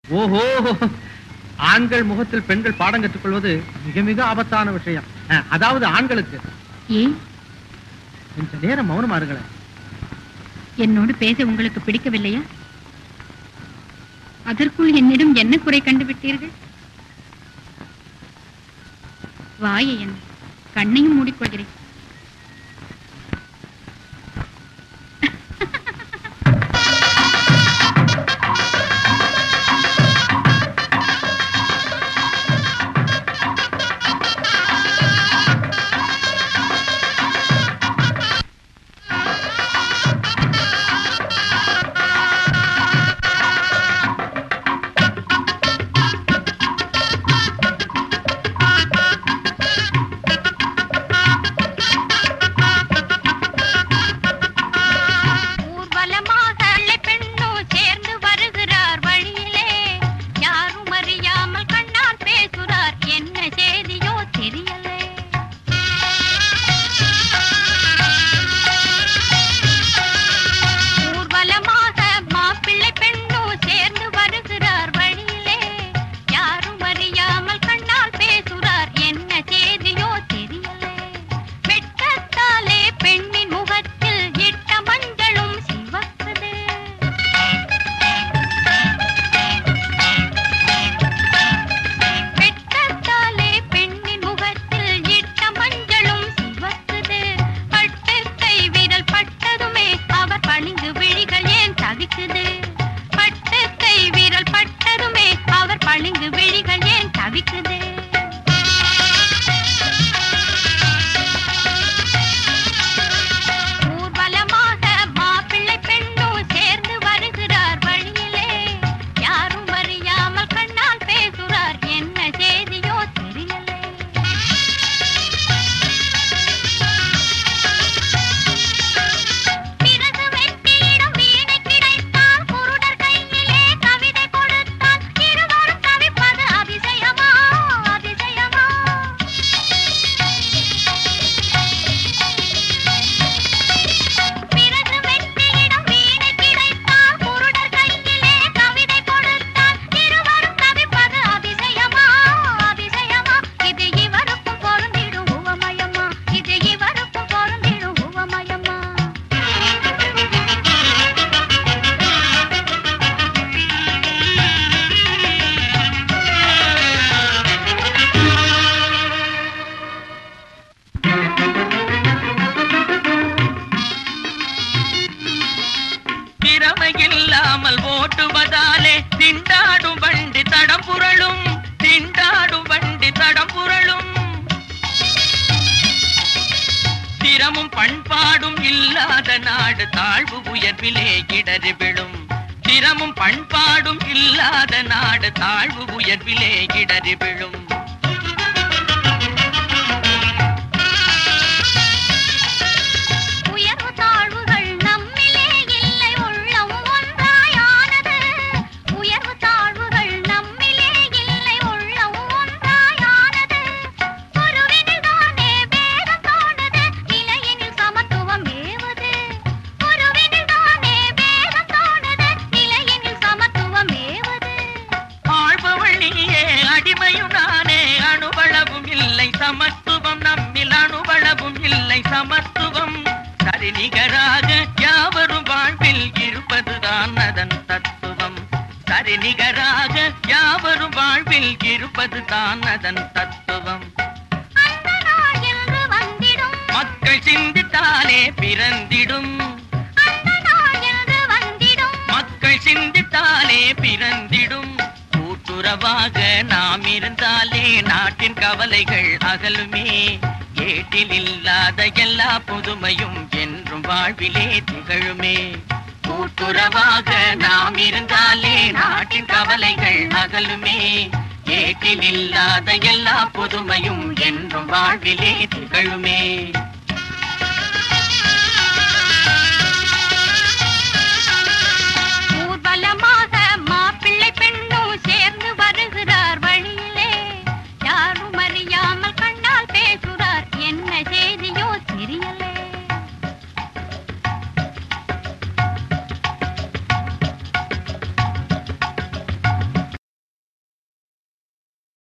ஓஹோ, ஆண்கள் முகத்தில் பெண்கள் பாடம் கற்றுக்கொள்வது மிக மிக ஆபத்தான விஷயம். அதாவது ஆண்களுக்கு. ஏன் கொஞ்ச நேரம் மௌனமா இருங்களேன். என்னோடு பேச உங்களுக்கு பிடிக்கவில்லையா? அதற்குள் என்னிடம் என்ன குறை கண்டுவிட்டீர்கள்? வாயை என்ன, கண்ணையும் மூடிக்கொள்கிறேன். நாம் இருந்தாலே நாட்டின் கவலைகள் அகலுமே. ஏட்டில் இல்லாத எல்லா புதுமையும் என்றும் வாழ்விலே திகழுமே. கூட்டுறவாக நாம் இருந்தாலே நாட்டின் கவலைகள் அகலுமே. ஏட்டில் இல்லாத எல்லா புதுமையும் என்றும் வாழ்விலே திகழுமே.